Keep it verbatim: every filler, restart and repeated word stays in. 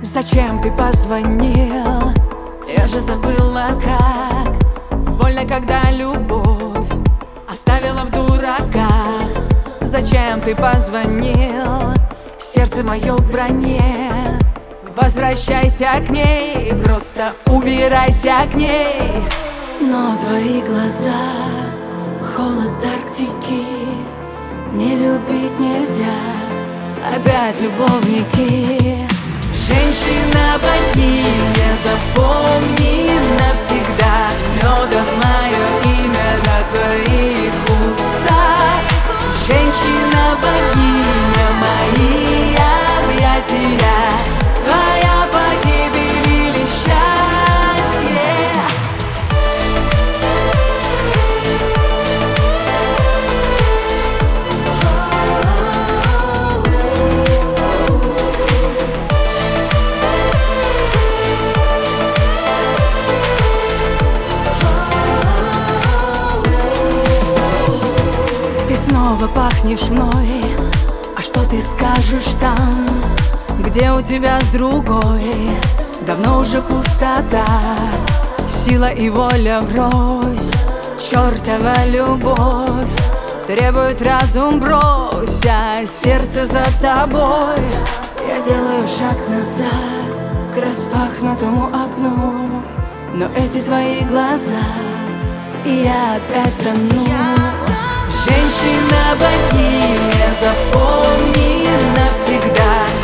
Зачем ты позвонил? Я же забыла, как больно, когда любовь оставила в дураках. Зачем ты позвонил? Сердце мое в броне. Возвращайся к ней, просто убирайся к ней. Но твои глаза — холод Арктики. Не любить нельзя, опять любовники. Женщина-богиня, запомни навсегда, медом мое имя на твоих устах. Женщина-богиня, мои объятия, твоя погибель или счастье. Ты снова пахнешь мной, а что ты скажешь там, где у тебя с другой давно уже пустота? Сила и воля врозь, чертова любовь требует разум брось, а сердце за тобой. Я делаю шаг назад к распахнутому окну, но эти твои глаза, и я опять тону. Женщина-богиня, запомни навсегда,